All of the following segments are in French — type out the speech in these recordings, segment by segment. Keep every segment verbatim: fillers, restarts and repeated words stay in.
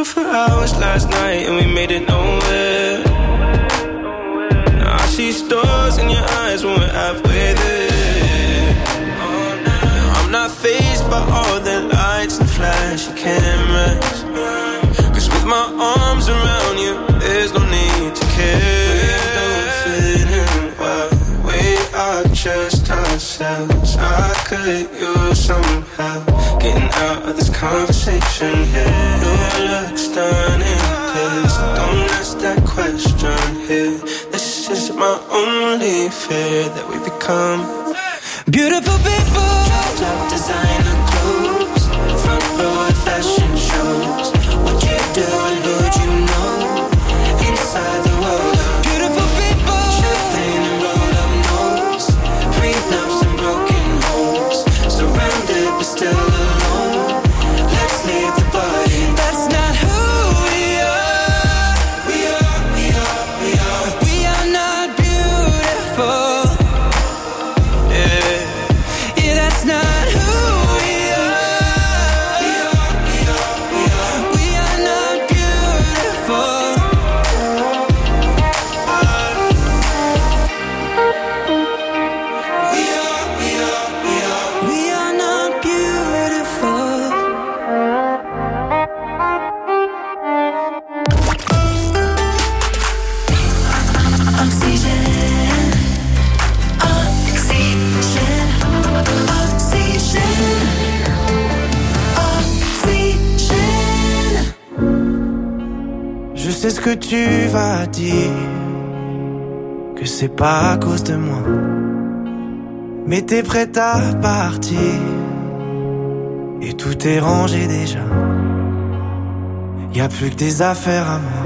talking for hours last night and we made it nowhere. Now I see stars in your eyes when we're halfway there. Oh, now I'm not fazed by all the lights and flashy cameras. Cause with my arms around you, there's no need to care. We don't fit in well, we are just ourselves. I could use some help getting out of this conversation here. Your looks stunning, please don't ask that question here. This is my only fear, that we become beautiful people. Top designer clothes, front row at fashion shows. What you do and who'd you know inside the world of beautiful people. Champagne and rolled up nose, prenups and broken homes. Surrounded but still alone. Let's leave the party. That's not who we are. We are, we are, we are. We are not beautiful. Yeah, yeah, that's not who we are. We are, we are, we are. We are not beautiful. We are, we are, we are. We are not beautiful. Oxygène, oxygène, oxygène, oxygène. Je sais ce que tu vas dire, que c'est pas à cause de moi, mais t'es prête à partir et tout est rangé déjà. Y'a plus que des affaires à moi.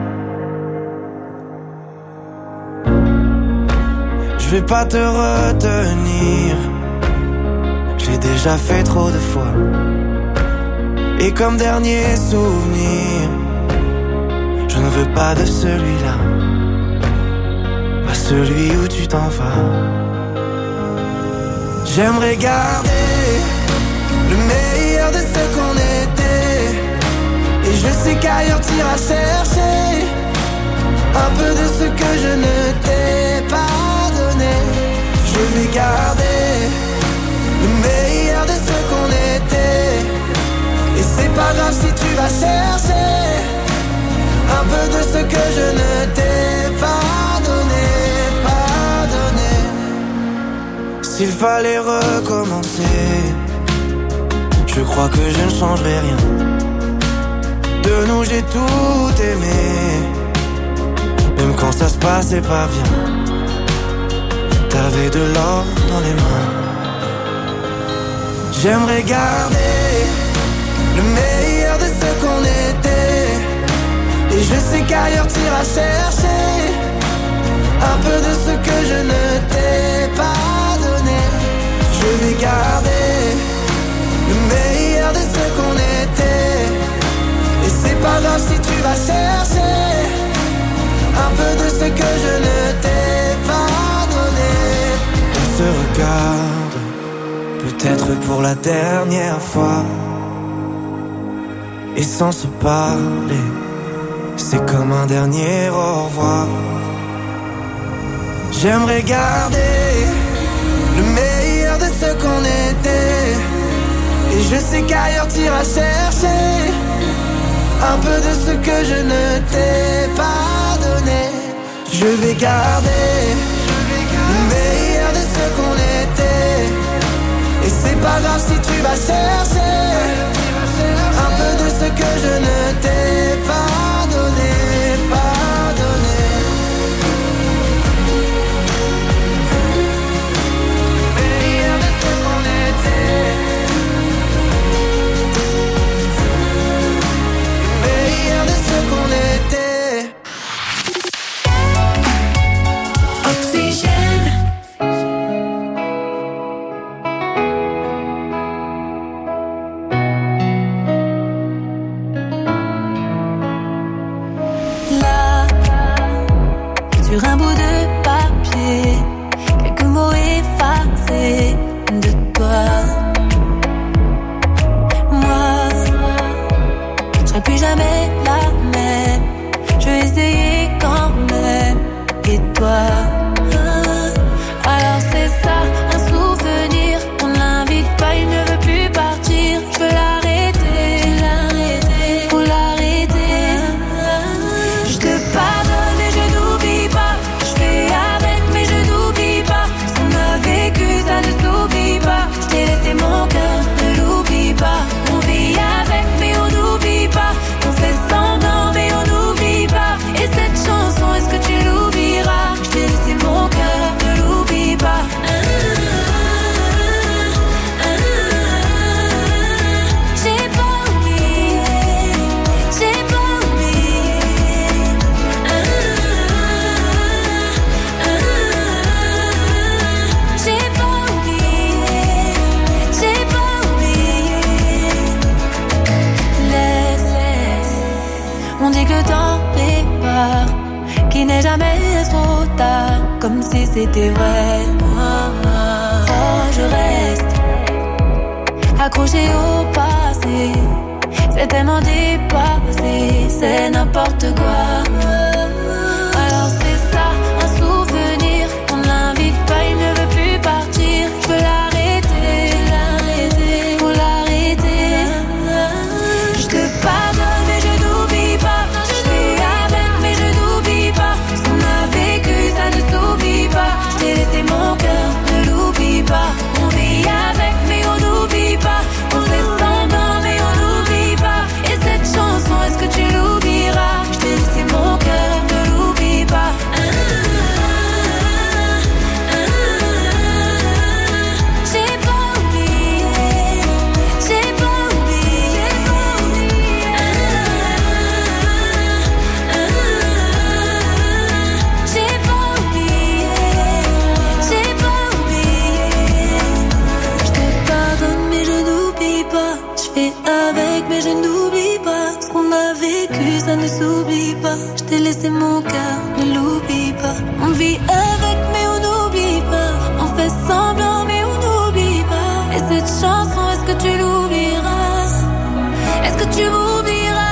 Je vais pas te retenir, j'ai déjà fait trop de fois. Et comme dernier souvenir, je ne veux pas de celui-là, pas celui où tu t'en vas. J'aimerais garder le meilleur de ce qu'on était, et je sais qu'ailleurs t'iras chercher un peu de ce que je ne t'ai pas donné. Je vais garder le meilleur de ce qu'on était, et c'est pas grave si tu vas chercher un peu de ce que je ne t'ai pas donné, pas donné. S'il fallait recommencer, je crois que je ne changerai rien. De nous j'ai tout aimé, même quand ça se passait pas bien. T'avais de l'or dans les mains. J'aimerais garder le meilleur de ce qu'on était, et je sais qu'ailleurs t'iras chercher un peu de ce que je ne t'ai pas donné. Je vais garder le meilleur de ce qu'on était, et c'est pas grave si tu vas chercher un peu de ce que je ne t'ai pas donné. On se regarde, peut-être pour la dernière fois, et sans se parler, c'est comme un dernier au revoir. J'aimerais garder le meilleur de ce qu'on était, et je sais qu'ailleurs t'iras chercher un peu de ce que je ne t'ai pas donné. Je vais garder le meilleur de ce qu'on était, et c'est pas grave si tu vas chercher un peu de ce que je ne t'ai pas donné, pas donné. Le meilleur de ce qu'on était, le meilleur de ce qu'on était. Oxygène. Là, sur un bout de papier, quelques mots effacés de toi. Moi, je serai plus jamais jamais la même. Je vais essayer quand même. Et toi? Alors c'est ça, un souvenir. On l'invite pas, il ne veut plus partir. Je veux l'arrêter, l'arrêter, faut l'arrêter. Je te pardonne mais je n'oublie pas. Je fais avec mais je n'oublie pas. Ce qu'on a vécu ça ne s'oublie pas. Je t'ai laissé mon cœur, ne l'oublie pas. On vit avec mais on n'oublie pas. On fait semblant mais on n'oublie pas. Et cette chanson, est-ce que tu l'oublieras? Je t'ai laissé mon cœur, ne l'oublie pas. J'ai pas oublié, j'ai pas oublié. J'ai pas oublié, j'ai pas oublié. Laisse, laisse. On dit que le temps répare, qu'il n'est jamais trop tard, comme si c'était vrai. Oh, je reste accroché au passé, c'est tellement dépassé, c'est n'importe quoi. Alors c'est ça, un souvenir, on l'invite pas, il ne veut plus partir. Je veux l'arrêter, l'arrêter, faut l'arrêter. Je te pardonne mais je n'oublie pas. Je fais avec mais je n'oublie pas. Ce qu'on a vécu ça ne s'oublie pas. Je t'ai laissé mon cœur, ne l'oublie pas. On vit avec mais on n'oublie pas. On fait semblant mais on n'oublie pas. Et cette chanson, est-ce que tu l'oublieras? Je t'ai laissé mon cœur, ne l'oublie pas. J'ai pas oublié, j'ai pas oublié. J'ai pas oublié, j'ai pas oublié. Je te pardonne mais je n'oublie pas. Je fais avec mais je n'oublie pas. Ce qu'on a vécu ça ne s'oublie pas. Je t'ai laissé mon cœur, ne l'oublie pas. On vit avec mais on n'oublie pas. On fait semblant mais on n'oublie pas. Et cette chanson, est-ce que tu l'oublieras? Est-ce que tu m'oublieras?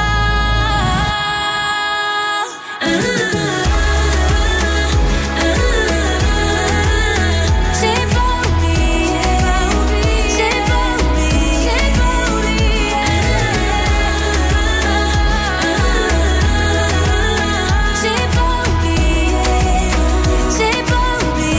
J'ai pas oublié, j'ai pas oublié, j'ai pas oublié. J'ai pas oublié, j'ai pas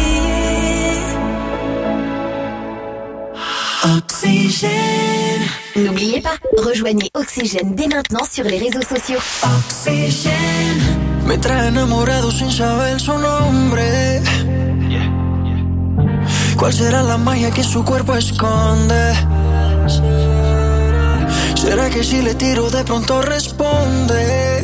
oublié. Oxygène. N'oubliez pas, rejoignez Oxygène dès maintenant sur les réseaux sociaux. Oxygène. Me trae enamorado sin saber su nombre. ¿Cuál será la magia que su cuerpo esconde? ¿Será que si le tiro de pronto responde?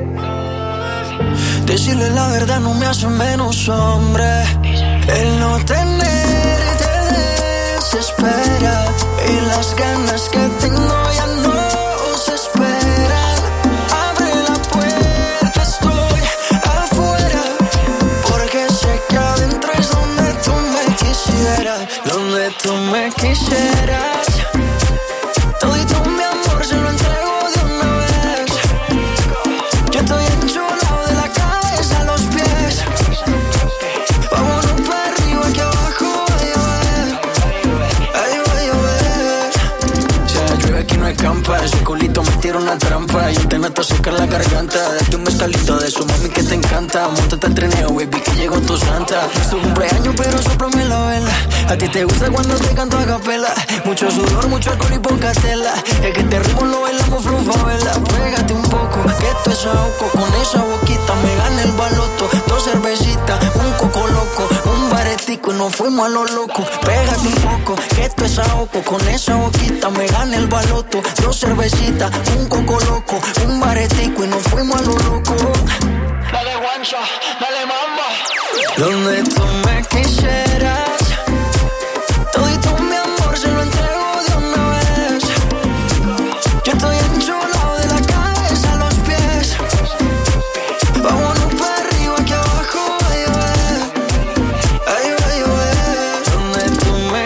Decirle la verdad no me hace menos hombre. El no tenerte desespera y las ganas que tengo ya no se esperan. Abre la puerta, estoy afuera, porque sé que adentro es donde tú me quisieras, donde tú me quisieras. Todito mi amor se lo entrego de una vez. Yo estoy enchulado de la cabeza a los pies. Vámonos para arriba que abajo va a llover. Ay, va a llover. Si la llueve aquí no escampa. Ese culito me tira una trampa. Yo te noto secar la garganta. Date un mezcalito de su mami que te encanta. Móntate al trineo, baby, que llegó tu santa. Es tu cumpleaños, pero sóplame la vela. A ti te gusta cuando te canto a capela. Mucho sudor, mucho alcohol y poca tela. Es que este ritmo lo bailamos flufavela. Pégate un poco, que esto es ahogo. Con esa boquita me gana el baloto. Dos cervecitas, un coco loco, un baretico y nos fuimos a lo loco. Pégate un poco, que esto es ahogo. Con esa boquita me gana el baloto. Dos cervecitas, un coco loco, un baretico y nos fuimos a lo loco. Dale guancha, dale mamba. Donde tú me quisieras, todito mi amor se lo entrego de una vez. Yo estoy enchulado de la cabeza a los pies. Vámonos para arriba que abajo va a llover. Ay, va a llover. Donde tú me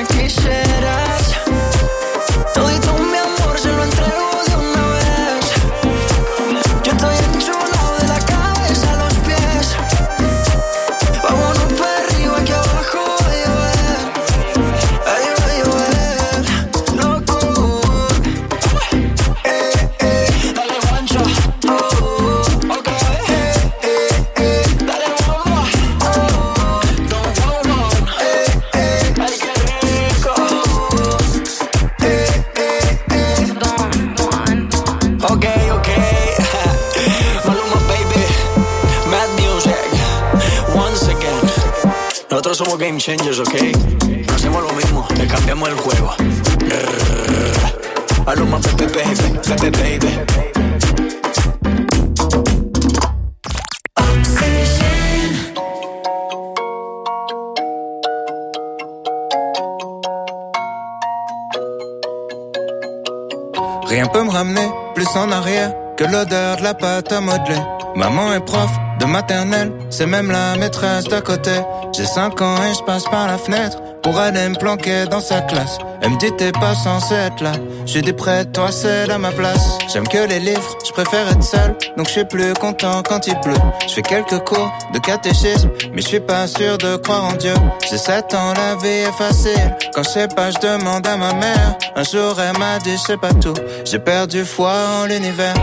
quisieras, todito mi amor se lo entrego de una vez. somos game changers, ¿ok? No hacemos lo mismo, le cambiamos el juego. A lo más pepe, baby, pepe, baby. Rien peut me ramener plus en arrière que l'odeur de la pâte à modeler. Maman est prof de maternelle, c'est même la maîtresse d'à côté. J'ai cinq ans et je passe par la fenêtre pour aller me planquer dans sa classe. Elle me dit t'es pas censé être là. J'ai dit près de toi c'est à ma place. J'aime que les livres, je préfère être seul, donc je suis plus content quand il pleut. Je fais quelques cours de catéchisme, mais je suis pas sûr de croire en Dieu. J'ai sept ans, la vie est facile. Quand je sais pas, je demande à ma mère. Un jour elle m'a dit je sais pas tout. J'ai perdu foi en l'univers.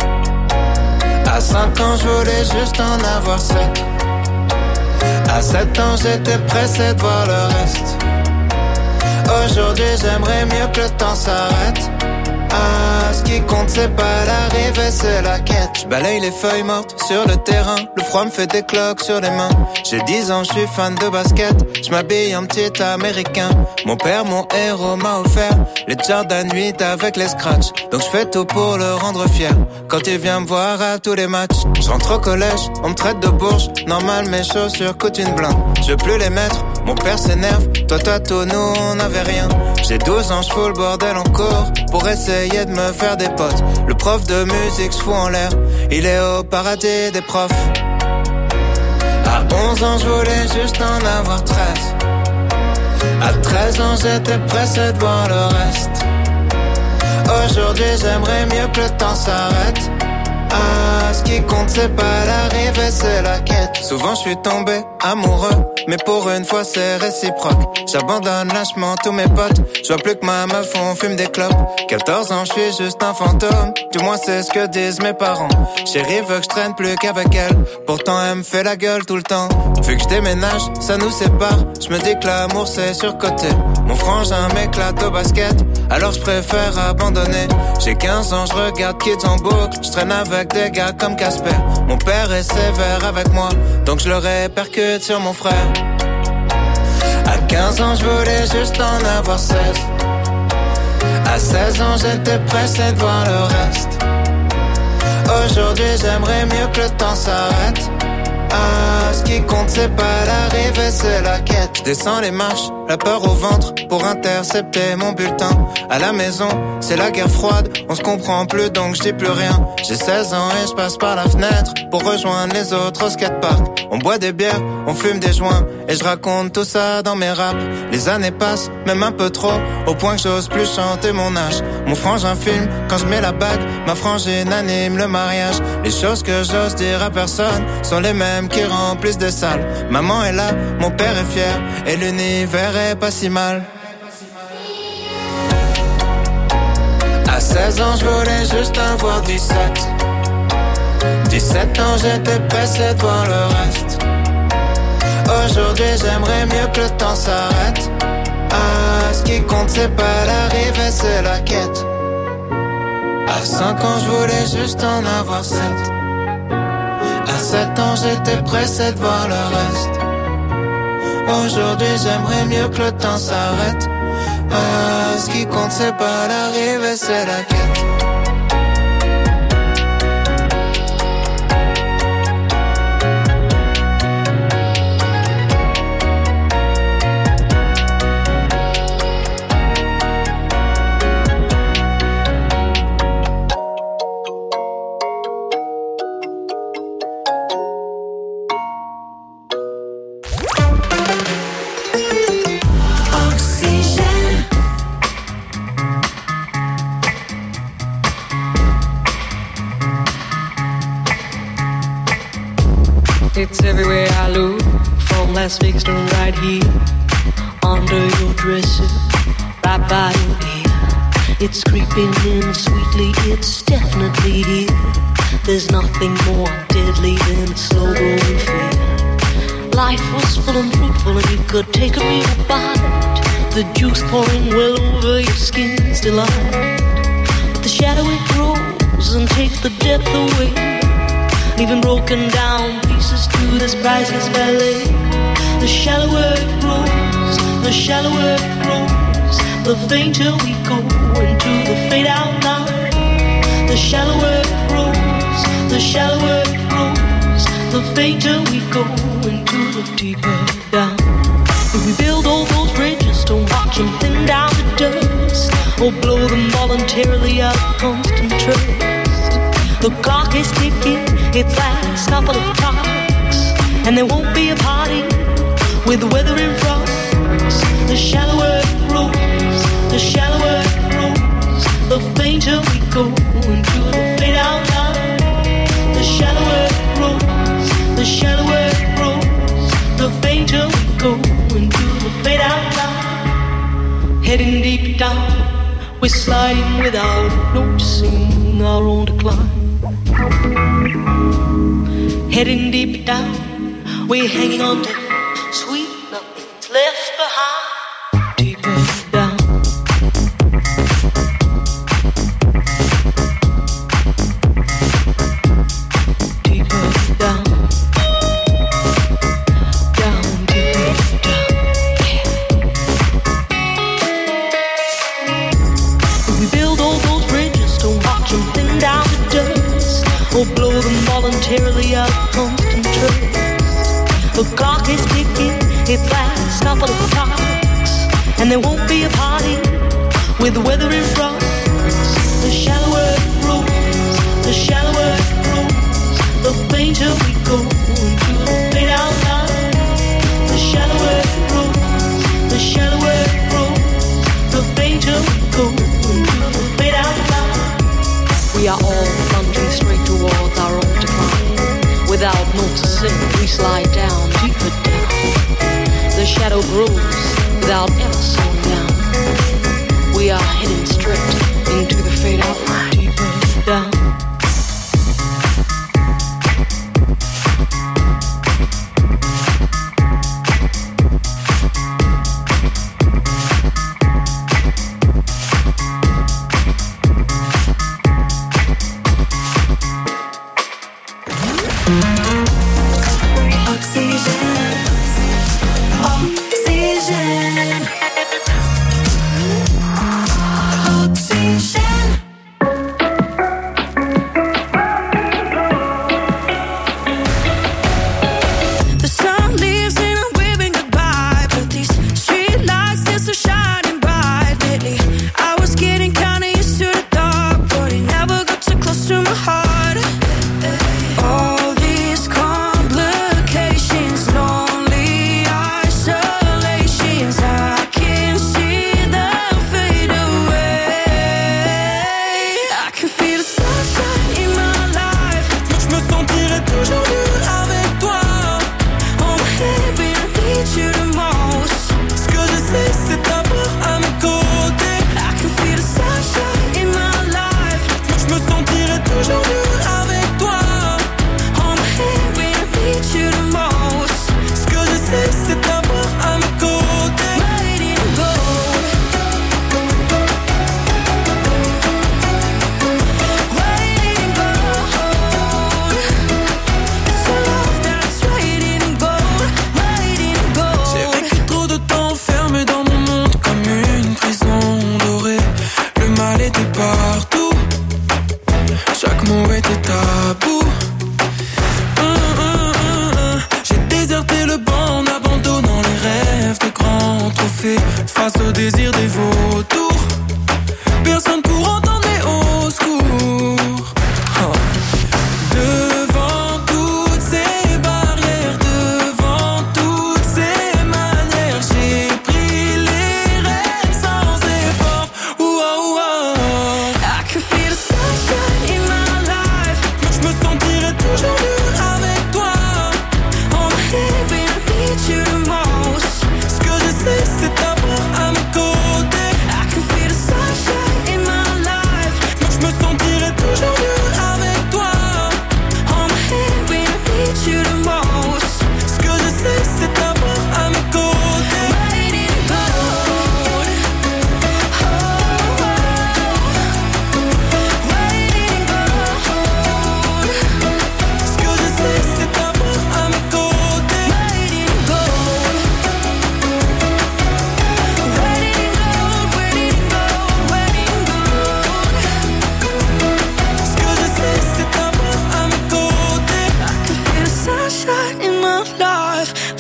À cinq ans, je voulais juste en avoir sept. À sept ans, j'étais pressé de voir le reste. Aujourd'hui, j'aimerais mieux que le temps s'arrête. Ah, ce qui compte, c'est pas l'arrivée, c'est la quête. Je balaye les feuilles mortes sur le terrain. Le froid me fait des cloques sur les mains. J'ai dix ans, je suis fan de basket. Je m'habille en petit américain. Mon père, mon héros, m'a offert les Jordan huit avec les scratchs. Donc je fais tout pour le rendre fier. Quand il vient me voir à tous les matchs, je rentre au collège, on me traite de bourge. Normal, mes chaussures coûtent une blinde. Je veux plus les mettre, mon père s'énerve. Toi, toi, tout, nous, on n'avait rien. J'ai douze ans, je fous le bordel en cours pour essayer de me faire des potes. Le prof de musique se fout en l'air. Il est au paradis des profs. À onze ans, je voulais juste en avoir treize. À treize ans, j'étais pressé de voir le reste. Aujourd'hui, j'aimerais mieux que le temps s'arrête. Ah, ce qui compte, c'est pas l'arrivée, c'est la quête. Souvent, je suis tombé amoureux, mais pour une fois, c'est réciproque. J'abandonne lâchement tous mes potes. Je vois plus que ma meuf, on fume des clopes. quatorze ans, je suis juste un fantôme. Du moins, c'est ce que disent mes parents. Chérie veut que je traîne plus qu'avec elle. Pourtant, elle me fait la gueule tout le temps. Vu que je déménage, ça nous sépare. Je me dis que l'amour, c'est surcoté. Mon frangin m'éclate au basket, alors je préfère abandonner. J'ai quinze ans, je regarde Kids en boucle. Je traîne avec des gars comme Casper. Mon père est sévère avec moi, donc je le répercute sur mon frère. À quinze ans, je voulais juste en avoir seize. À seize ans, j'étais pressé de voir le reste. Aujourd'hui, j'aimerais mieux que le temps s'arrête. Ah, ce qui compte, c'est pas l'arrivée, c'est la quête. Je descends les marches, la peur au ventre, pour intercepter mon bulletin. À la maison, c'est la guerre froide, on se comprend plus donc je dis plus rien. J'ai seize ans et je passe par la fenêtre pour rejoindre les autres au skatepark. On boit des bières, on fume des joints, et je raconte tout ça dans mes raps. Les années passent, même un peu trop, au point que j'ose plus chanter mon âge. Mon frangin filme, quand je mets la bague, ma frangine anime le mariage. Les choses que j'ose dire à personne sont les mêmes qui remplissent des salles. Maman est là, mon père est fier, et l'univers est pas si mal. À seize ans, je voulais juste avoir dix-sept. dix-sept ans, j'étais pressé de voir le reste. Aujourd'hui, j'aimerais mieux que le temps s'arrête. Ah, ce qui compte, c'est pas l'arrivée, c'est la quête. À cinq ans, je voulais juste en avoir sept. À sept ans, j'étais pressé de voir le reste. Aujourd'hui, j'aimerais mieux que le temps s'arrête. Ah, ce qui compte, c'est pas l'arrivée, c'est la quête. It's everywhere I look, from Las Vegas to right here, under your dresser, right by your ear. It's creeping in sweetly, it's definitely here. There's nothing more deadly than slow growing fear. Life was full and fruitful and you could take a real bite. The juice pouring well over your skin's delight. But the shadow it grows and takes the depth away, leaving broken down pieces to this priceless ballet. The shallower it grows, the shallower it grows, the fainter we go into the fade out line. The shallower it grows, the shallower it grows, the fainter we go into the deeper down. If we build all those bridges, don't watch them thin down to dust, or blow them voluntarily out of constant trust. The clock is ticking, its last couple of clocks, and there won't be a party with the weather in front. The shallower it grows, the shallower it grows, the fainter we go into the fade out line. The shallower it grows, the shallower it grows, the fainter we go into the fade out line. Heading deep down, we're sliding without noticing our own decline. Heading deep down, we're hanging on to sweet nothing's left behind. Deeper down. Deeper down. Down, deeper down. Yeah. If we build all those bridges, don't watch them thin down to dust, or blow them voluntarily out of constant trust. The clock is ticking, its last couple of clocks, and there won't be a party with the weather in front. The shallower it grows, the shallower it grows, the fainter we go into the fade out line. The shallower it grows, the shallower it grows, the fainter we go into the fade out line. We are all plunging straight towards our own decline. Without noticing, we slide down, deeper down. The shadow grows without ever slowing down. We are heading straight into the fade out line, deeper down. Je me sentirais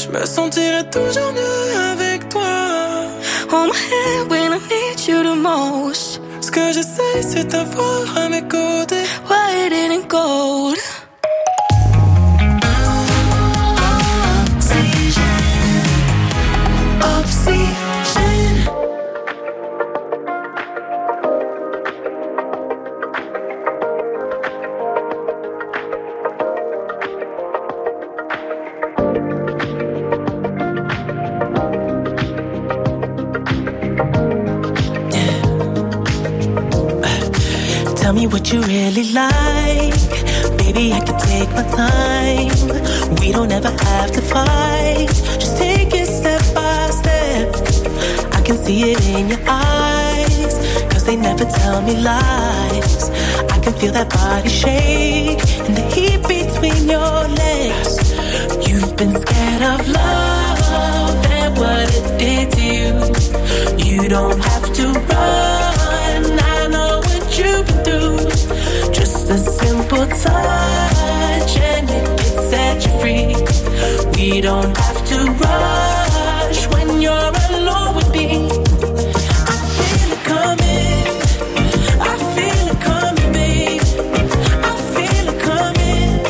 Je me sentirai toujours mieux avec toi. Hold my hand when I need you the most. Ce que j'essaie c'est t'avoir à mes côtés. White and gold. Tell me what you really like. Baby, I can take my time. We don't ever have to fight. Just take it step by step. I can see it in your eyes, cause they never tell me lies. I can feel that body shake and the heat between your legs. You've been scared of love and what it did to you. You don't have to run, I know what you've been through. Just a simple touch and it can set you free. We don't have to rush when you're alone with me. I feel it coming, I feel it coming, babe. I feel it coming,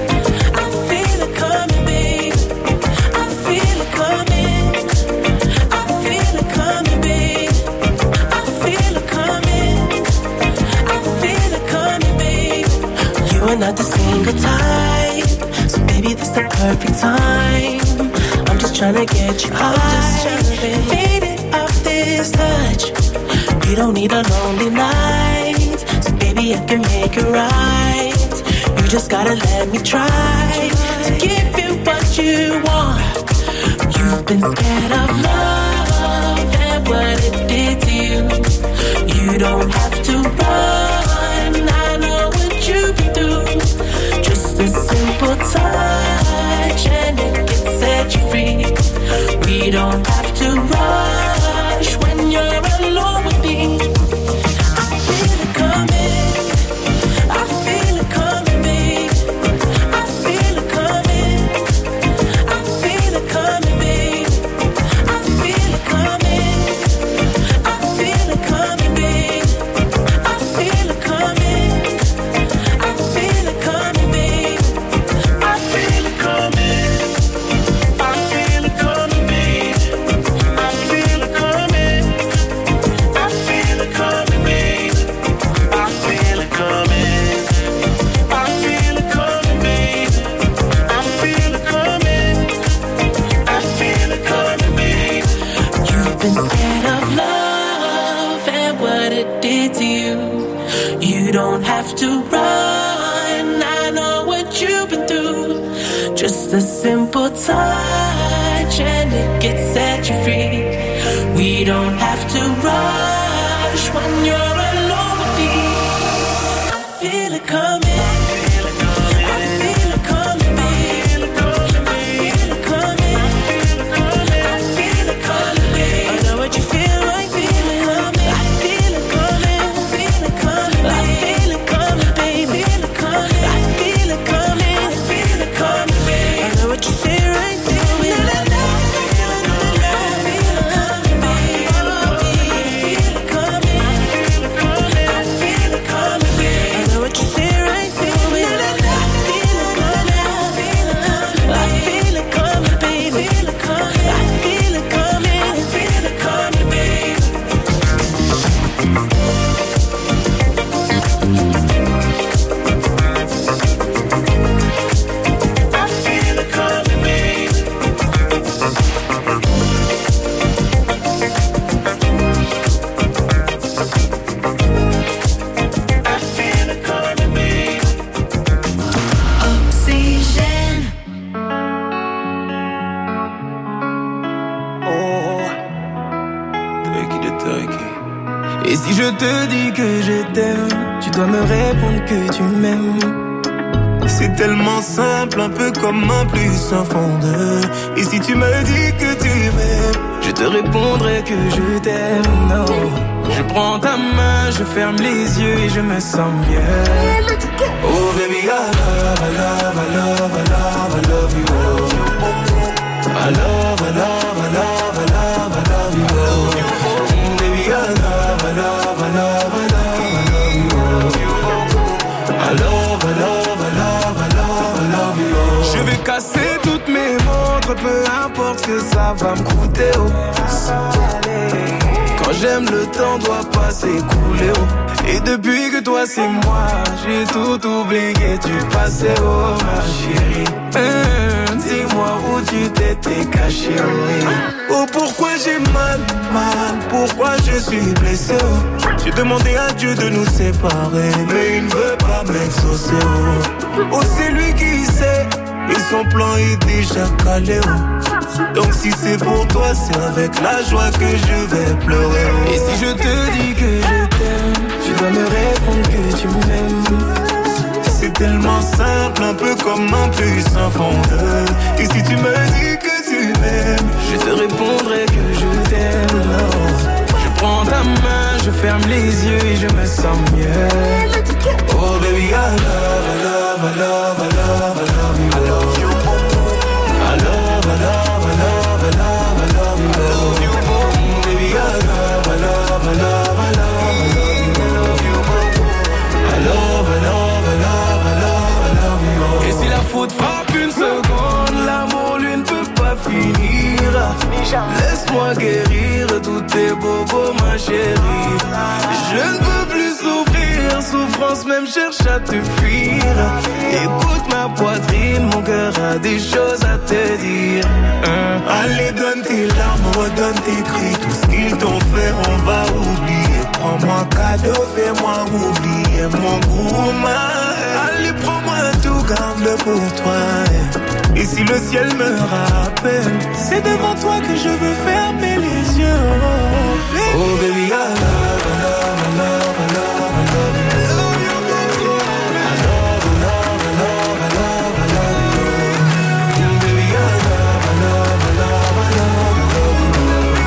I feel it coming, babe. I feel it coming, I feel it coming, babe. I feel it coming, I feel it coming, babe. You are not the single type, so baby this the perfect time. I'm just tryna get you high, faded off this touch. You don't need a lonely night, so baby I can make it right. You just gotta let me try to give you what you want. You've been scared of love and what it did to you. You don't have to run, I know what you've been through. Just a simple touch and it can set you free. We don't have to rush when you're alone with me. I feel it coming, I feel it coming, babe. I feel it coming, I feel it coming, babe. I feel it coming, I feel it coming, babe. I feel it coming, I feel it coming, babe. I feel it coming, I feel it coming, babe. I feel it coming, I feel it coming, babe. I feel it coming, I feel it coming, babe. I feel it coming, I feel it coming, babe. You've been scared of love and what it did to you. You don't have to run, I know what you've been through. Just a simple touch and it gets set you free. We don't have to rush when you're alone with me. I feel it coming, I feel it coming, I feel it coming, babe. I feel it coming, I feel it coming, babe. I know what you feel like, feel it coming. I feel it coming, I feel it coming, I feel it coming, babe. I feel it coming, I feel it coming, babe. I know what you feel right, feel it. Et si je te dis que je t'aime, tu dois me répondre que tu m'aimes. C'est tellement simple, un peu comme un plus un fond de. Et si tu me dis que tu m'aimes, je te répondrai que je t'aime. Non, je prends ta main, je ferme les yeux et je me sens bien. Oh baby, I love, I love, I love, I love, I love you. I love que ça va me coûter, oh. Quand j'aime, le temps doit pas s'écouler, oh. Et depuis que toi c'est moi, j'ai tout oublié du passé, oh ma chérie. Mmh, dis-moi où tu t'étais caché, oh. Oh pourquoi j'ai mal, mal, pourquoi je suis blessé, oh. J'ai demandé à Dieu de nous séparer, mais il ne veut pas m'exaucer, oh. Oh c'est lui qui sait, et son plan est déjà calé, oh. Donc si c'est pour toi, c'est avec la joie que je vais pleurer, oh. Et si je te dis que je t'aime, tu dois me répondre que tu m'aimes. C'est tellement simple, un peu comme un puissant fondeur. Et si tu me dis que tu m'aimes, je te répondrai que je t'aime, oh. Je prends ta main, je ferme les yeux et je me sens mieux. Oh baby, I love, I love, I love, I love, I love you. I love you. I love, I love, I love, I love, I love you. I love you. Baby, I love, I love, I love, I love, I love you. I love, I love, I love, I love, I love you. Et si la faute frappe une seconde, l'amour lui ne peut pas finir. Laisse-moi guérir tous tes bobos, ma chérie. Je ne peux plus souffrir, souffrance même cherche à te fuir. Écoute ma poitrine, mon cœur a des choses à te dire. hein. Allez donne tes larmes, redonne tes cris. Tout ce qu'ils t'ont fait on va oublier. Prends-moi cadeau, fais-moi oublier mon gourmand. Allez prends-moi tout, garde-le pour toi. Et si le ciel me rappelle, c'est devant toi que je veux fermer les yeux. Oh baby, oh, baby I love, I love, I love, I love, I love you. I love you, baby. I love, I love, I love, I love, I love you. Baby I love, I love, I love, I love, I love you.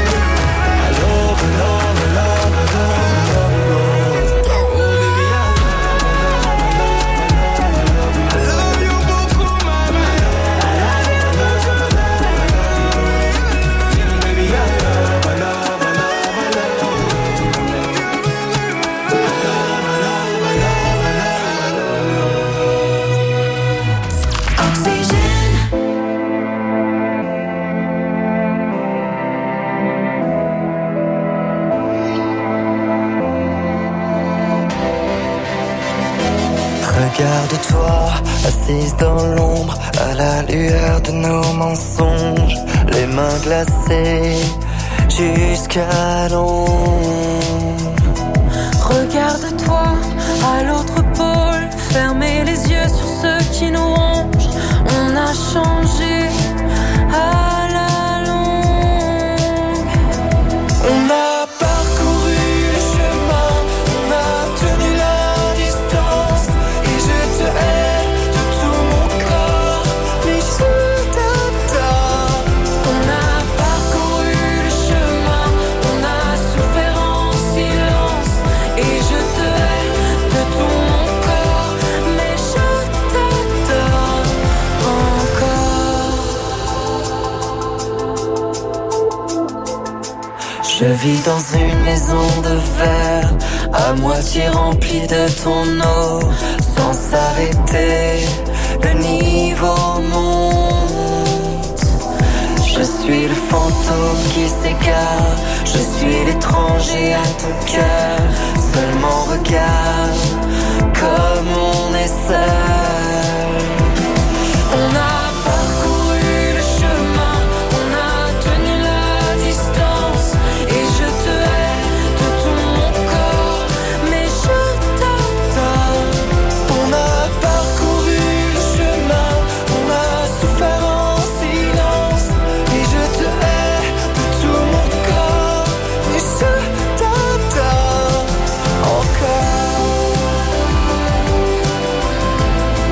I love, I love, I love, I love, I love you. Oh baby I love, I love, I love, I love, I love you. I love you beaucoup, mama. Regarde-toi, assise dans l'ombre, à la lueur de nos mensonges, les mains glacées jusqu'à l'ombre. Regarde-toi à l'autre pôle, fermez les yeux sur ceux qui nous rongent. On a changé à la longue. On a parcouru le chemin, on a tenu la distance, et je te hais de tout mon corps, mais je t'adore. On a parcouru le chemin, on a souffert en silence, et je te hais de tout mon corps, mais je t'adore encore. Je vis dans une maison de verre, à moitié remplie de ton eau, sans s'arrêter, le niveau monte. Je suis le fantôme qui s'égare, je suis l'étranger à ton cœur. Seulement regarde comme on est seul. On a parcouru le chemin, on a tenu la distance, et je te hais de tout mon corps, mais je t'adore. On a parcouru le chemin, on a souffert en silence, et je te hais de tout mon corps, mais je t'adore encore.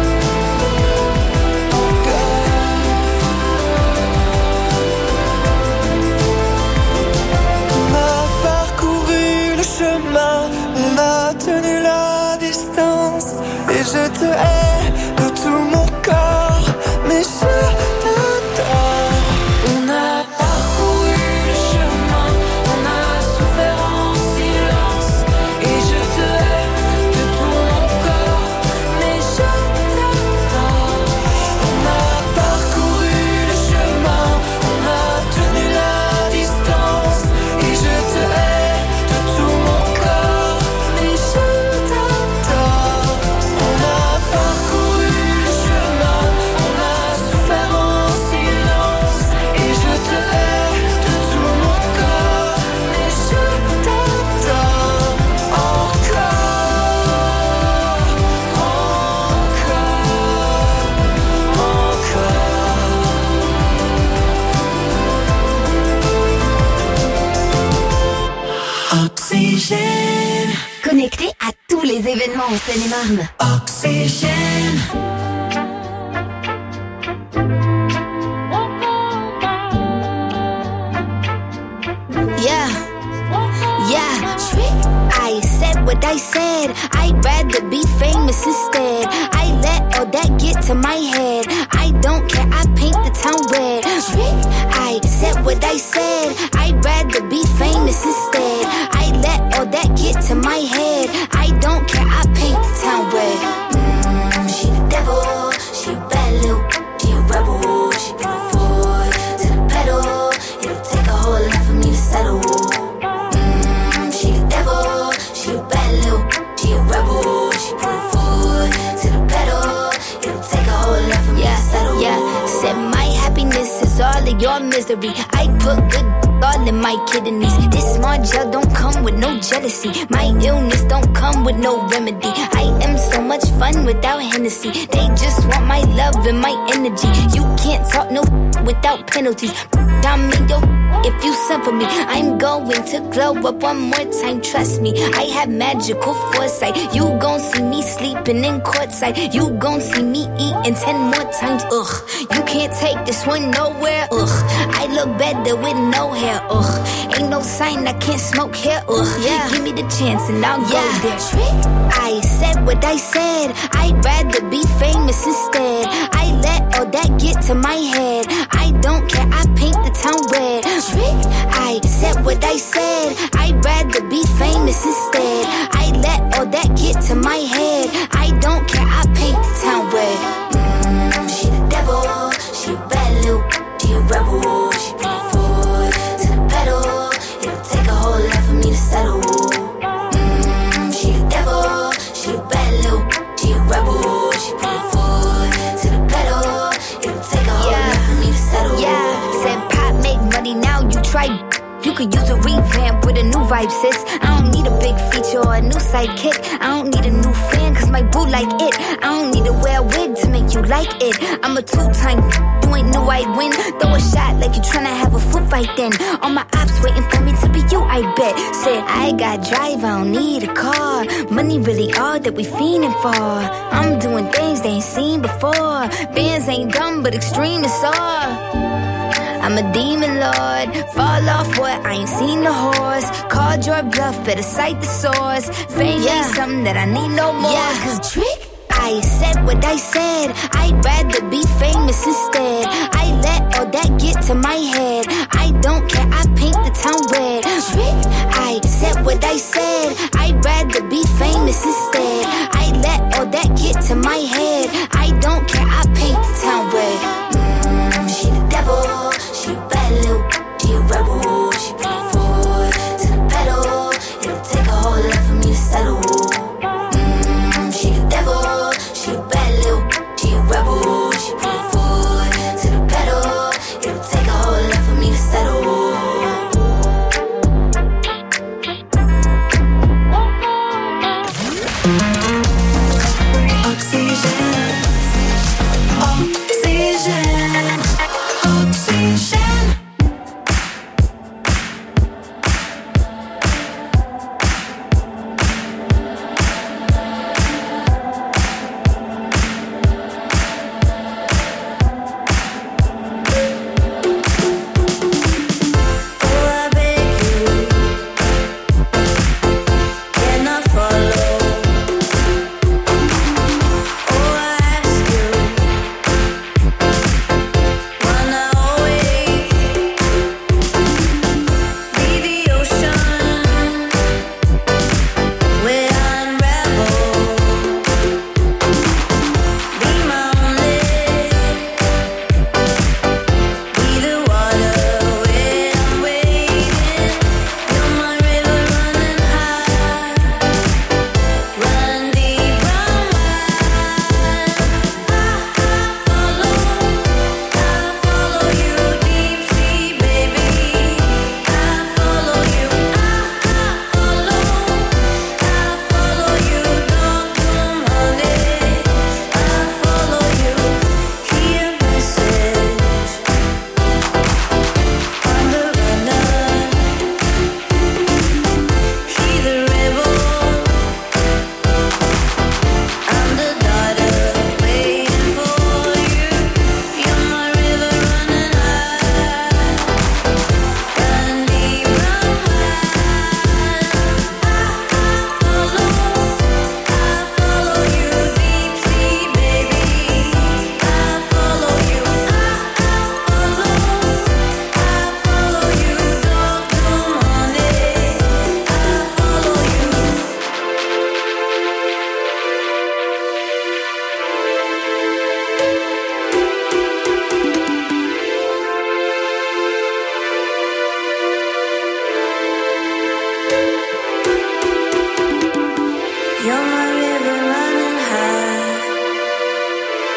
événement en Seine-et-Marne. Oxygène. Yeah, yeah, trick. I said what I said. I'd rather be famous instead. I let all that get to my head. I don't care, I paint the town red. Trick. I said what I said. I'd rather be famous instead. I let all that get to my head. I don't care, I paint the town red. Mm, she the devil, she a bad little, she a rebel. She put her foot to the pedal. It'll take a whole lot for me to settle. Mm, she the devil, she a bad little, she a rebel. She put her foot to the pedal. It'll take a whole lot for me yeah, to settle. Yeah, said my happiness is all of your misery. I put good all in my kidneys. This small gel don't come with no jealousy. My illness don't come with no remedy. I am so much fun without Hennessy. They just want my love and my energy. You can't talk no without penalties. I'm in your if you send for me. I'm going to glow up one more time, trust me. I have magical foresight. You gon' see me sleeping in courtside. You gon' see me eating ten more times, ugh. You can't take this one nowhere, ugh. I look better with no hair, ugh. Ain't no sign I can't smoke here, ugh. Yeah. Give me the chance and I'll yeah. go there. Trick. I said what I said. I'd rather be famous instead. I let all that get to my head. I don't care, I paint the town red. Trick. I said what I said. I'd rather be famous instead. I let all that get to my head. I don't care, I paint the town red. Mm, she the devil, she a bad little, she a rebel. She put her foot to the pedal. It'll take a whole lot for me to settle. Mm, she the devil, she a bad little, she a rebel. She put her foot to the pedal. It'll take a whole yeah. lot for me to settle. Yeah, said pop make money now. You try. You could use a revamp with a new vibe, sis. I don't need a big feature or a new sidekick. I don't need a new fan, cause my boo like it. I don't need to wear a wig to make you like it. I'm a two-time, you ain't know I'd win. Throw a shot like you tryna have a foot fight then. All my ops waiting for me to be you, I bet. Said, I got drive, I don't need a car. Money really all that we fiending for. I'm doing things they ain't seen before. Bands ain't dumb, but extreme is all. I'm a demon lord, fall off what, I ain't seen the horse. Called your bluff, better cite the source. Fame yeah. ain't something that I need no more. Yeah, cause trick, I said what I said. I'd rather be famous instead. I let all that get to my head. I don't care, I paint the town red. Trick, I said what I said. I'd rather be famous instead. I let all that get to my head. I don't care, I paint the town red. Mm, she the devil. She a bad little, she a rebel. She put her foot to the pedal. It'll take a whole lot for me to settle. Mm, she the devil, she a bad little, she a rebel. She put her foot to the pedal. It'll take a whole lot for me to settle. Oxygène.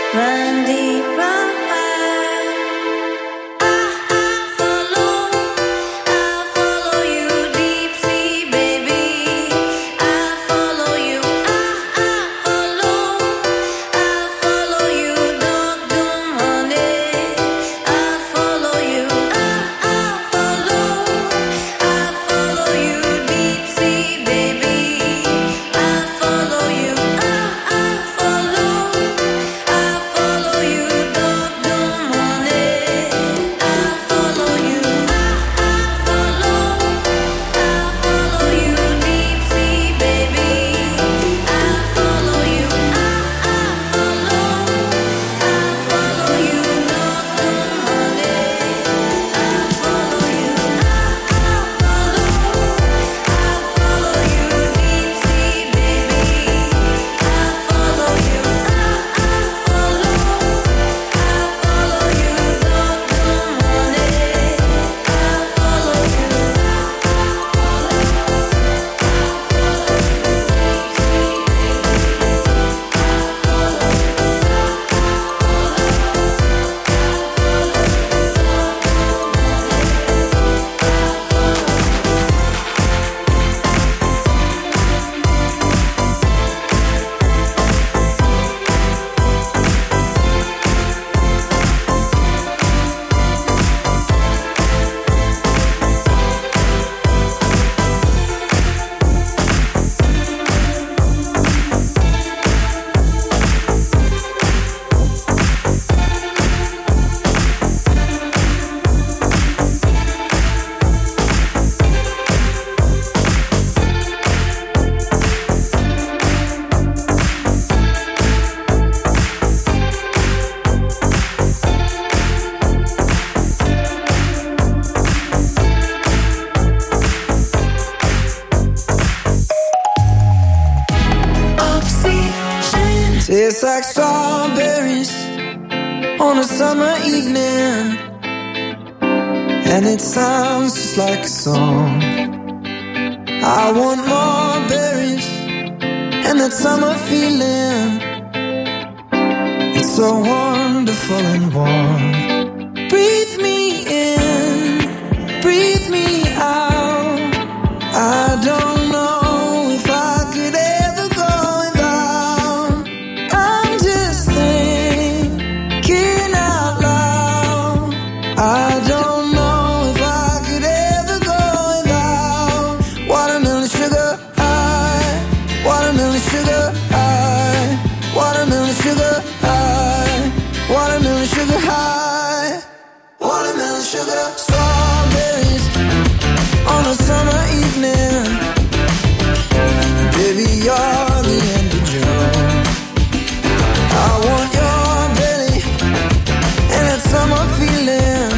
run deep, run high. I, I follow, I follow you deep sea, baby. I follow you, I, I follow, I follow you, dog do money. I follow you, I, I follow, I follow you deep sea, baby. I follow you, I, I follow, I follow you, dog do money. I follow you, I, I follow, I follow you deep sea, baby. I follow you, I, I follow, I follow you, dog do money. I follow you, I, I follow, I follow you deep sea, baby. I follow you, I, I follow, I follow you, dog do money. I follow you, oxygen. Tastes like strawberries on a summer evening, and it sounds just like a song. I want more berries and that summer feeling. It's so wonderful and warm. Breathe me in, breathe me out. I don't know if I could ever go without. I'm just thinking out loud. I don't know if I could ever go without watermelon sugar high, watermelon sugar high, watermelon sugar high, watermelon sugar high, watermelon sugar. Strawberries on a summer evening. Baby, you're the end of June. I want your belly and that summer feeling,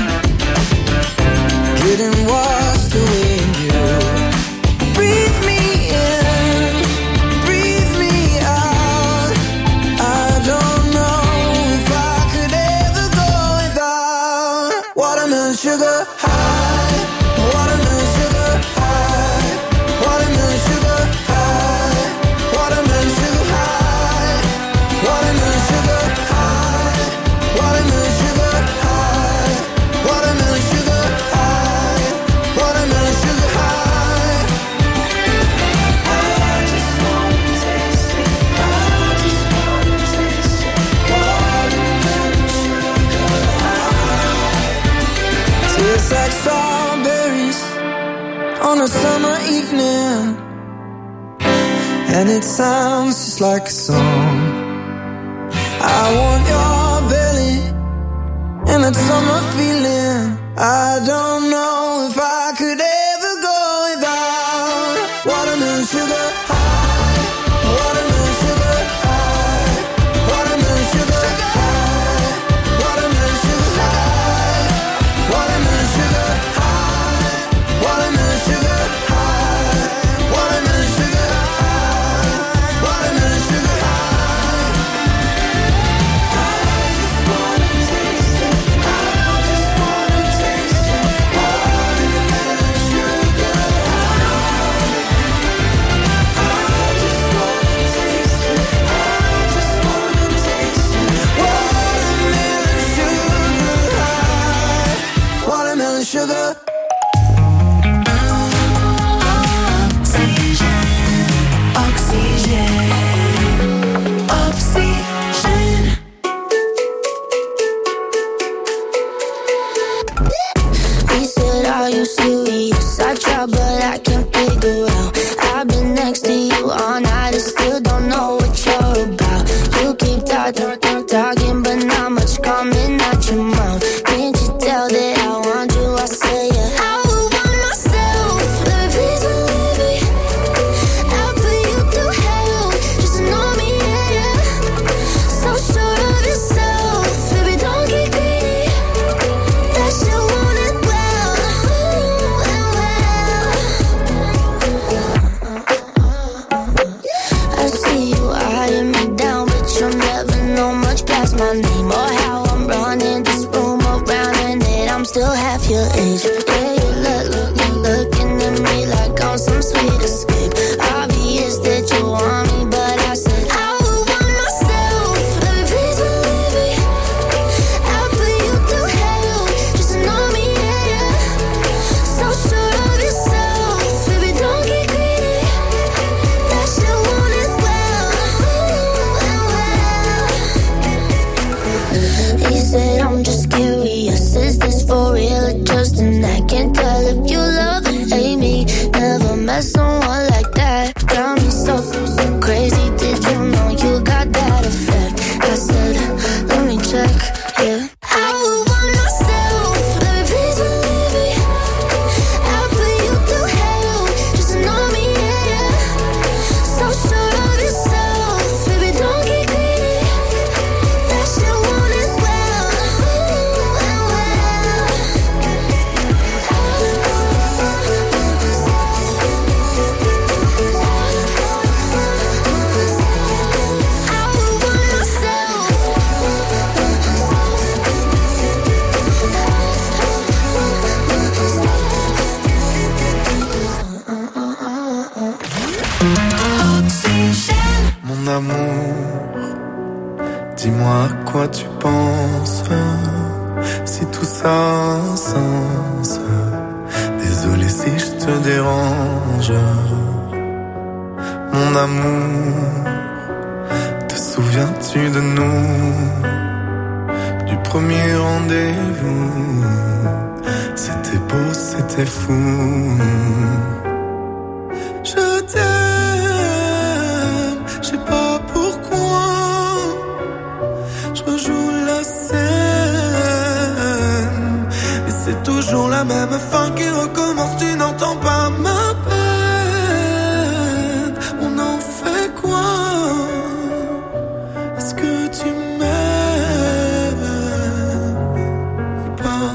getting washed away in you. Breathe me in, breathe me out. I don't know if I could ever go without watermelon sugar high, watermelon sugar high, watermelon sugar high, watermelon sugar high, watermelon sugar high, watermelon sugar high, watermelon sugar high, watermelon sugar high. I just wanna taste it, I just wanna taste it, watermelon sugar high. Tastes like strawberries on a summer evening, and it sounds just like a song. I want your belly and that summer feeling. I don't know if I could ever go without watermelon sugar high, watermelon sugar high, watermelon sugar high, watermelon sugar high, watermelon sugar high, watermelon sugar high, watermelon sugar high, watermelon sugar high. much coming out your mouth. Can't you tell that I want you? I say yeah. I would want myself, baby, please believe me. I'll put you through hell, just to know me, yeah, yeah. So sure of yourself, baby, don't get greedy. That you want it well, ooh, and well. I see you eyeing me down, but you'll never know much past my name or how I'm running this room around, and that I'm still half your age. Yeah, you look, look, look, looking at me like I'm some sweet escape. Obvious that you want me, but I said I would want myself, baby, please believe me. I'll put you through hell, just to know me, yeah, yeah. So sure of yourself, baby, don't get greedy. That you want it well, ooh, and well. He said I'm just curious, is this for real or just an act? Can't tell if you love or hate me. Never met someone like that. Got me so, so crazy. Did you know you got that effect? I said, let me check, yeah. I would want myself, baby, please believe me. I'll put you through hell, just to know me, yeah, yeah. So sure of yourself, baby, don't get greedy. That you want it well, ooh, and well. I would want myself. Mon amour, dis-moi à quoi tu penses. Si tout ça a un sens. Désolé si je te dérange. Mon amour, te souviens-tu de nous? Du premier rendez-vous. C'était beau, c'était fou. Je t'aime, je sais pas pourquoi. Je rejoue la scène, et c'est toujours la même fin qui recommence. Tu n'entends pas ma peine. On en fait quoi? Est-ce que tu m'aimes ou pas?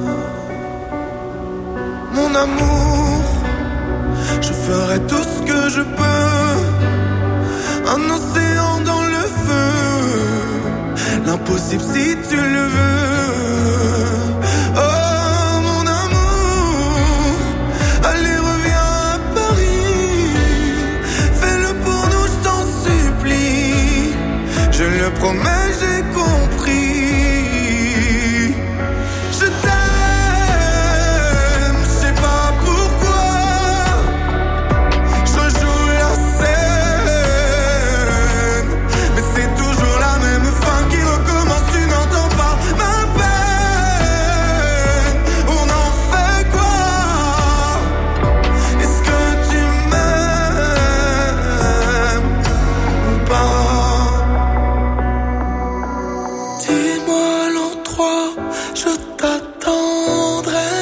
Mon amour, je ferai tout ce que je peux. Un océan dans le feu. L'impossible si tu le veux. Oh mon amour, allez reviens à Paris. Fais-le pour nous, je t'en supplie. Je le promets, j'ai compris. Je t'aime, je sais pas pourquoi. Je rejoue la scène, mais c'est toujours la même fin qui recommence. Tu n'entends pas ma peine. On en fait quoi? Est-ce que tu m'aimes ou pas? Dis-moi l'endroit, je t'attendrai.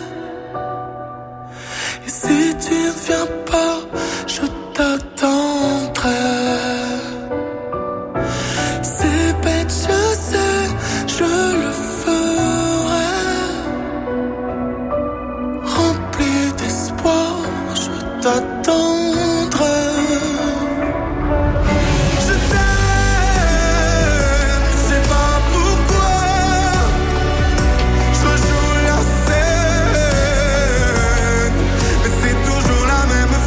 Et si tu ne viens pas, je t'attendrai. C'est bête, je sais, je le ferai. Rempli d'espoir, je t'attendrai. Je t'aime, je sais pas pourquoi. Je rejoue la scène, mais c'est toujours la même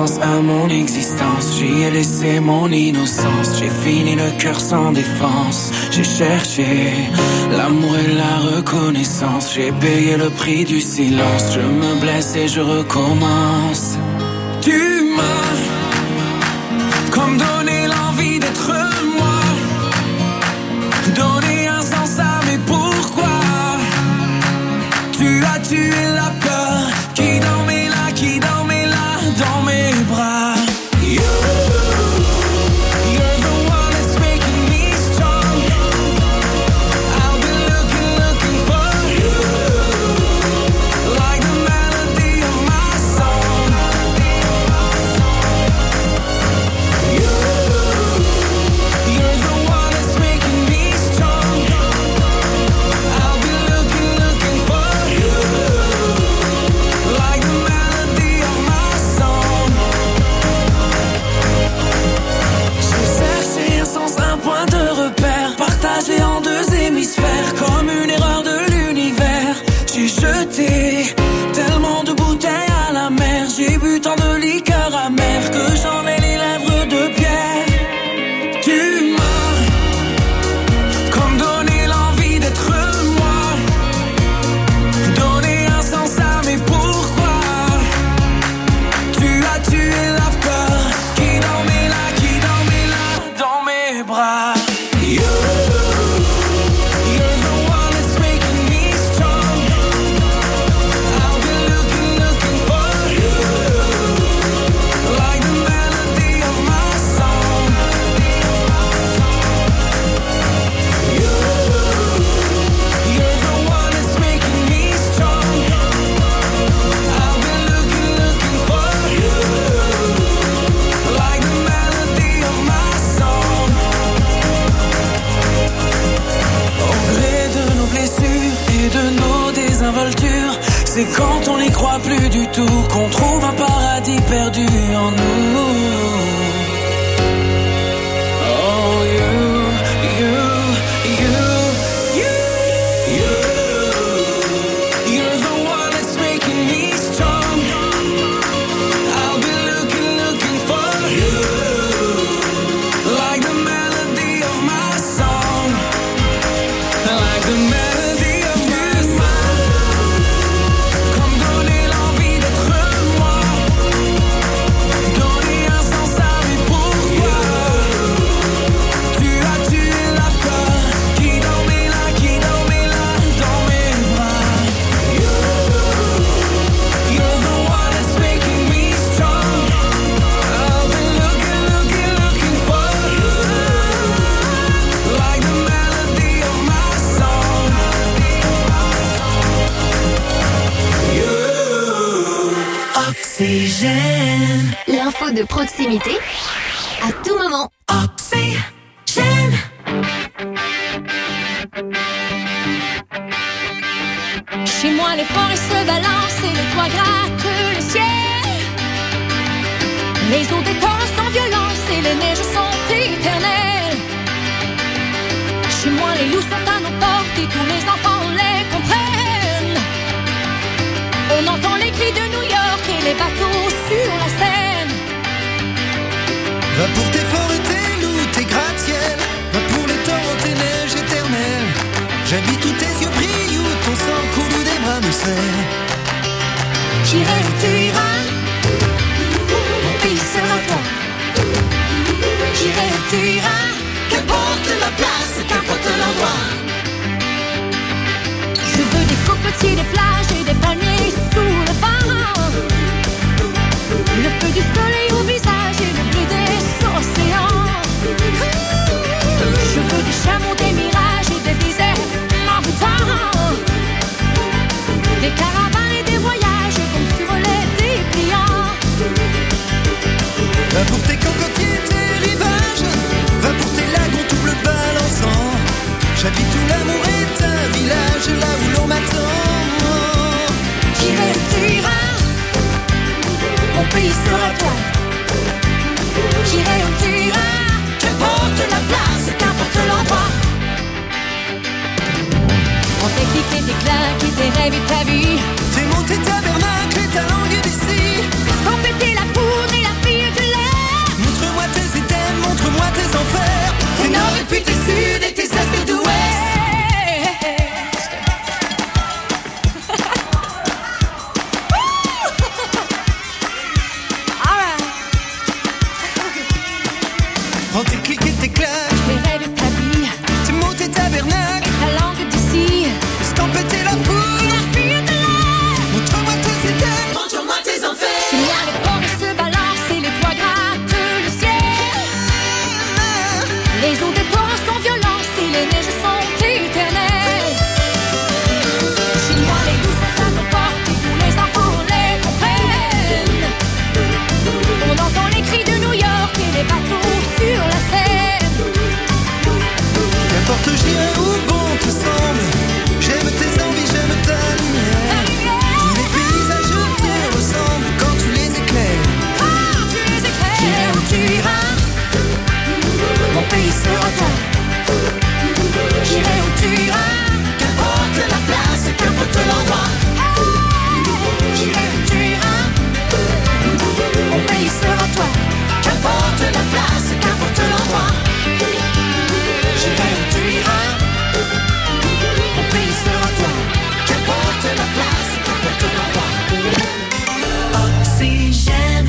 sens à mon existence. J'y ai laissé mon innocence. J'ai fini le cœur sans défense. J'ai cherché l'amour et la reconnaissance. J'ai payé le prix du silence. Je me blesse et je recommence. Tu m'as comme donné l'envie d'être moi, donné un sens à mes pourquoi. Tu as tué la peur qui dormait là, qui dormait là dans mes bras. You, you're the one that's making me strong. I've been looking, looking for you, like the melody of my song. You, you're the one that's making me strong. I've been looking, looking for you, like the melody of my song. J'ai cherché un sens, un point de repère, partagé en deux hémisphères, comme une erreur de l'univers. J'ai jeté tellement de bouteilles à la mer, j'ai bu tant de liqueurs amères que j'en ai les lèvres de pierre. Tu m'as comme donné l'envie d'être moi, donné un sens à mes pourquoi. Tu as tué la peur qui dormait là, qui dormait là dans mes bras. You, you're the one that's making me strong. I've been looking, looking for you, like the melody of my song. You, you're the one that's making me strong. I've been looking, looking for you, like the melody of my song. Au gré de nos blessures et de nos désinvoltures, c'est quand on n'y croit plus du tout qu'on trouve un paradis perdu en nous. Oh, you, you, you, you, you, you're the one that's making me strong. I'll be looking, looking for you, like the melody of my song, like the melody of my song. Comme donner l'envie d'être moi, donner un sens à mes pourquoi. Tu as tué la peur qui dormait là, qui dormait là dans mes bras. You, you're the one that's making me strong. I've been looking, looking, looking for you, like the melody of my song. You. Oxygène. L'info de proximité à tout moment. Oxygène. Chez moi, les forêts se balancent et les toits grattent le ciel. Les eaux des torrents sans violence et les neiges sont éternelles. Chez moi, les loups sont à nos portes et tous les enfants les comprennent. On entend les cris de New York et les bateaux sur la Seine. Va pour tes forêts, tes loups, tes gratte-ciel. Va pour les torrents, tes neiges éternelles. J'habite où tes yeux brillent, où ton sang coule, où des bras me serrent. J'irai où tu iras, mon pays sera toi. J'irai où tu iras, qu'importe la place, qu'importe l'endroit. Je veux des cocotiers, des plages et des palmiers sous le vent. Le feu du soleil au visage et le bleu des océans. Je veux des chameaux, des mirages et des déserts envoûtants. Des caravanes et des voyages comme sur les dépliants. Va pour tes cocotiers, tes rivages. Va pour tes lagons tout bleu balançant. J'habite où l'amour est un village, là où l'on m'attend. J'irai où tu iras, mon pays sera toi. J'irai où tu iras, qu'importe la place, qu'importe l'endroit. On t'équipe et tes claques et tes rêves et ta vie. Tes mots, tes tabernacles et ta langue d'ici. Pour péter la poudre et la montre-moi tes enfers, tes nord et puis tes sud et tes est et d'ouest. Prends tes clics et tes claques, les règles de ta vie, tes mots, tes tabernacles, ta langue d'ici, escampez tes la poudre, la fille de l'air. Montre-moi tes idées, montre-moi tes enfers. Chez moi les forêts se balancent et les toits grattent le ciel. Les eaux des torrents sont violentes et les neiges sont éternelles. Chez moi les loups sont à nos portes et tous les enfants les comprennent. On entend les cris de New York et les bateaux sur la Seine. N'importe j'irai où bon te semble, j'aime tes envies, j'aime ta lumière. Tous les paysages te ressemblent quand tu les éclaires. Quand tu les éclaires, j'irai où tu iras, mon pays sera toi. J'irai où tu iras, Qu'importe la place et qu'importe l'endroit. j'irai où tu iras, mon pays sera toi. Qu'importe la place et qu'importe l'endroit. J'irai où tu iras, mon pays sera toi. Qu'importe la place et qu'importe l'endroit. Oxygène.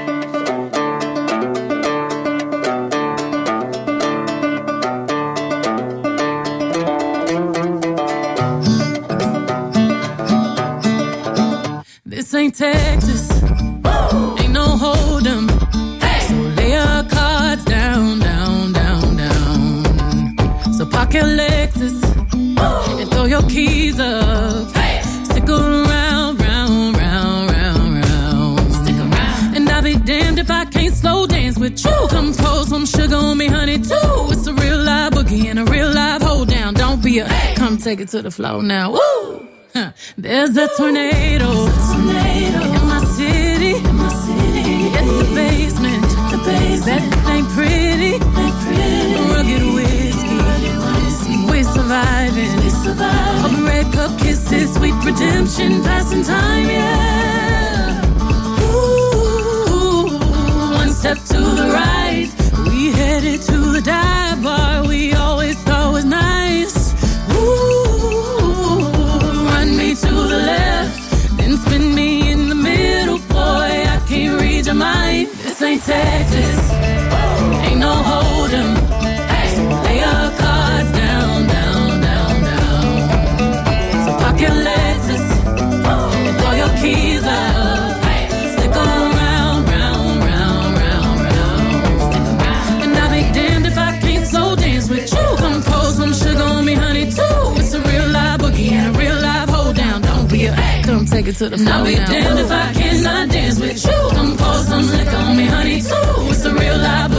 This ain't Texas, ain't no hold'em. So lay your cards down, down, down, down. So park your Lexus and throw your keys up. Stick around, round, round, round, round. Stick around. And I'll be damned if I can't slow dance with you. Come pour some sugar on me, honey, too. It's a real live boogie and a real live hold down. Don't be a, come take it to the floor now. Woo! Huh. There's a tornado, tornado in my city, in my city. It's the basement, the basement. That ain't pretty, ain't pretty. Rugged whiskey, rugged whiskey. We're surviving, we surviving. Of red cup kisses, sweet redemption, passing time, yeah. Ooh, one step to the right, we headed to the dive bar we always thought was nice. Ooh. To the left, then spin me in the middle, boy, I can't read your mind. This ain't Texas, ain't no hold'em. So lay your cards down, down, down, down. So park your Lexus and throw your keys up. Stick around, round, round, round, round. Stick around. And I'll be damned if I can't slow dance with you. Come pour some sugar on me, honey, too. It's a real live boogie and a real live hold down. Don't be a, come take it to the floor. I'll be damned if I cannot dance with you. Come pour some liquor on me, honey, too. It's a real live